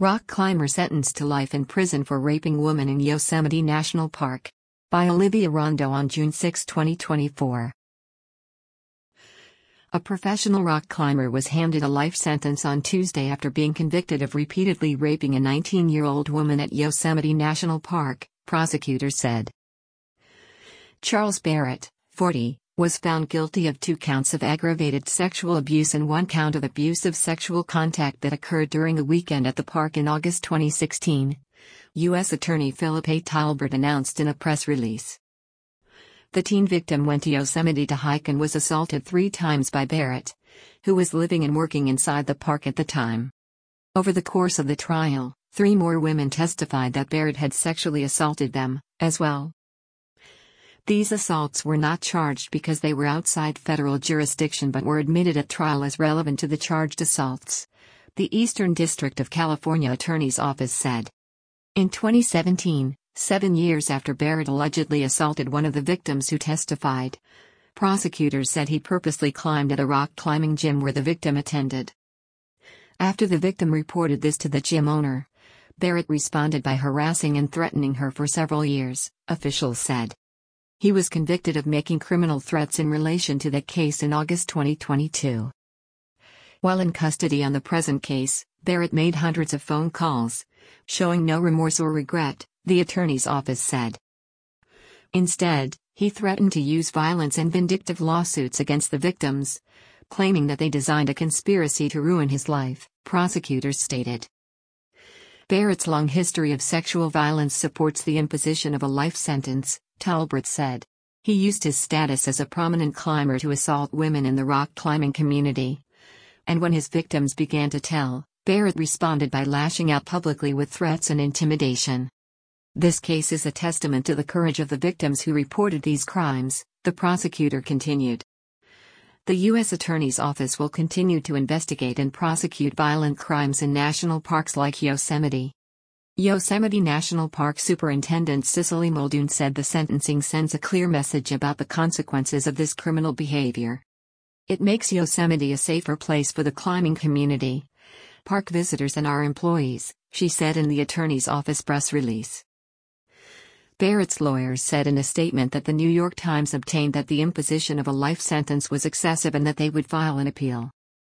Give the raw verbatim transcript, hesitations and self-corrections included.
Rock climber sentenced to life in prison for raping woman in Yosemite National Park. By Olivia Rondo on June sixth, twenty twenty-four. A professional rock climber was handed a life sentence on Tuesday after being convicted of repeatedly raping a nineteen-year-old woman at Yosemite National Park, prosecutors said. Charles Barrett, forty, was found guilty of two counts of aggravated sexual abuse and one count of abusive sexual contact that occurred during a weekend at the park in August twenty sixteen, U S Attorney Philip A. Talbert announced in a press release. The teen victim went to Yosemite to hike and was assaulted three times by Barrett, who was living and working inside the park at the time. Over the course of the trial, three more women testified that Barrett had sexually assaulted them, as well. These assaults were not charged because they were outside federal jurisdiction but were admitted at trial as relevant to the charged assaults, the Eastern District of California Attorney's Office said. In twenty seventeen, seven years after Barrett allegedly assaulted one of the victims who testified, prosecutors said he purposely climbed at a rock climbing gym where the victim attended. After the victim reported this to the gym owner, Barrett responded by harassing and threatening her for several years, officials said. He was convicted of making criminal threats in relation to that case in August twenty twenty-two. While in custody on the present case, Barrett made hundreds of phone calls, showing no remorse or regret, the attorney's office said. Instead, he threatened to use violence and vindictive lawsuits against the victims, claiming that they designed a conspiracy to ruin his life, prosecutors stated. Barrett's long history of sexual violence supports the imposition of a life sentence, Talbert said. He used his status as a prominent climber to assault women in the rock climbing community. And when his victims began to tell, Barrett responded by lashing out publicly with threats and intimidation. This case is a testament to the courage of the victims who reported these crimes, the prosecutor continued. The U S Attorney's Office will continue to investigate and prosecute violent crimes in national parks like Yosemite. Yosemite National Park Superintendent Cicely Muldoon said the sentencing sends a clear message about the consequences of this criminal behavior. It makes Yosemite a safer place for the climbing community, park visitors and our employees, she said in the attorney's office press release. Barrett's lawyers said in a statement that the New York Times obtained that the imposition of a life sentence was excessive and that they would file an appeal.